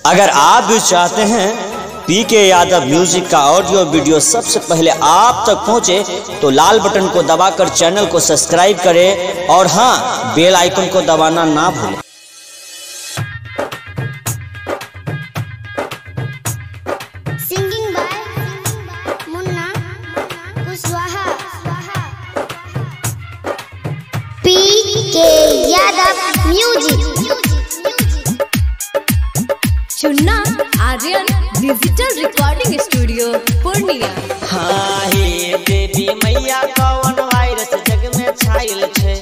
अगर आप भी चाहते हैं पीके यादव म्यूजिक का ऑडियो वीडियो सबसे पहले आप तक पहुंचे तो लाल बटन को दबाकर चैनल को सब्सक्राइब करें और हाँ, बेल आइकन को दबाना ना भूलें। Singing by Munna Kushwaha. PK Yadav music. Chunna Aryan digital recording studio Purnia. हाँ हे देवी मैया कौन वायरस जग में छाइल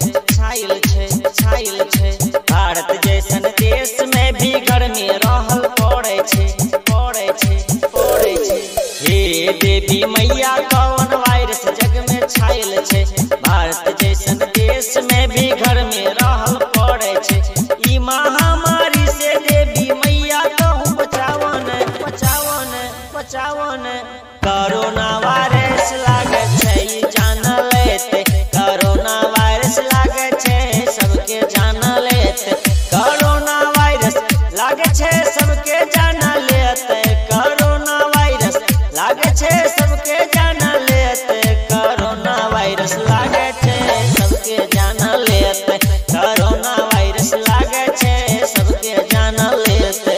छे भारत जैसन देश में भी गर्मी रहल पड़े छे हे देवी मैया कौन वायरस जग में छाइल छे भारत जैसन देश में भी गर्मी रहल पड़े छे। ई महामारी से देवी मैया कहूँ बचावन कोरोना वायरस लागे छै जान लेते कोरोना वायरस लागे छै सबके जान लेते कोरोना वायरस लागे छै सबके जान लेते कोरोना वायरस लागे छै सबके जान लेते कोरोना वायरस लागे छै सबके जान लेते कोरोना वायरस लागे छै सबके जान लेते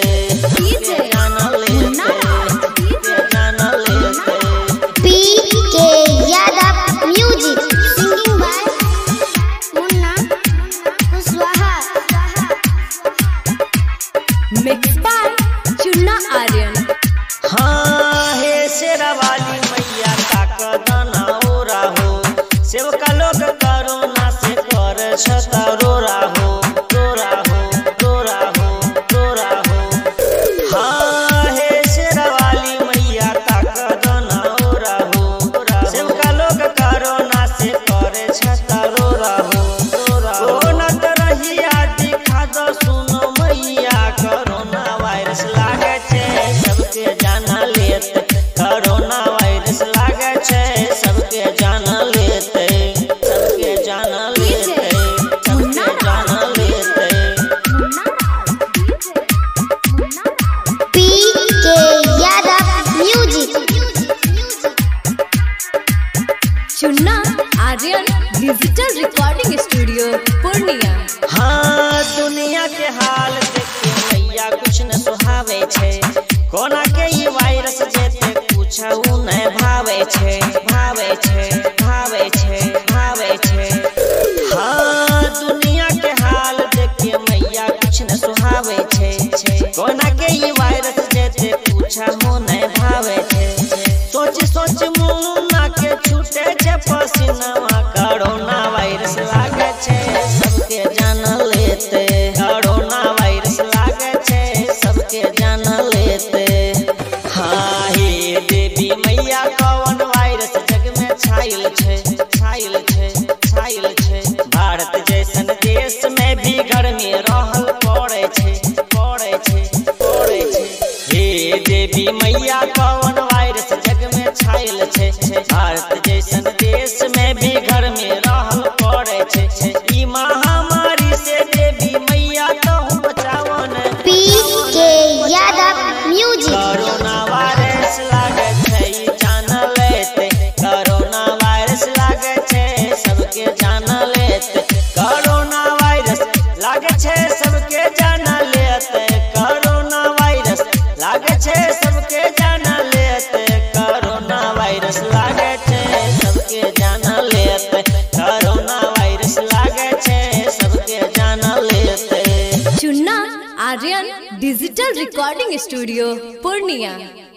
PK Yadav music. Singing by Munna Kushwaha. Mix by Chunna Aryan. हाँ हे शेरा वाली मैया का कदना हो राहो सेवका लोग कोरोना से कर छता रो राहो हाँ हे शेरा वाली मैया का कदना हो राहो सेवका लोग कोरोना से कर छता रो राहो कोरोना तरहिया दिखा दो सुनो मैया कोरोना वायरस लागे छे सबके जाना लेते कोरोना वायरस लागे छे सबके जाना लेते सबके जाना लेते सबके जाना लेते। PK Yadav music. Chunna Aryan digital recording studio Purnia. हाँ दुनिया के हाल देख के मैया कुछ न सुहावे छे कोना के ई वायरस जेते पूछऊ न भावे छे हाँ दुनिया के हाल देख के मैया कुछ न सुहावे छे कोना के ई वायरस जेते पूछऊ न भावे छे सोच मुन्ना के छूटे छे पसीनावा कोरोना वायरस लागे छे सबके जान लेते कोरोना वायरस लागे छे सबके जान लेते। हाँ हे देवी मैया कौन वायरस जग में छाइल छे भारत जैसन देश में भी गर्मी रहल पड़े छे हे देवी मैया कौन वायरस जग में छाइल छे भारत जैसन देश में भी गर्मी रहल पड़े छे। ई महामारी से देवी मैया कहूँ बचावन PK Yadav music. Corona virus लागे छै जान लेते कोरोना वायरस लागे छै सबके जान लेते कोरोना वायरस लागे छै सबके जान लेते कोरोना वायरस लागे छै सबके जान लेते कोरोना वायरस लागे छै सबके जान लेते कोरोना वायरस लागे छै सबके जान लेते। Chunna Aryan digital recording studio Purnia.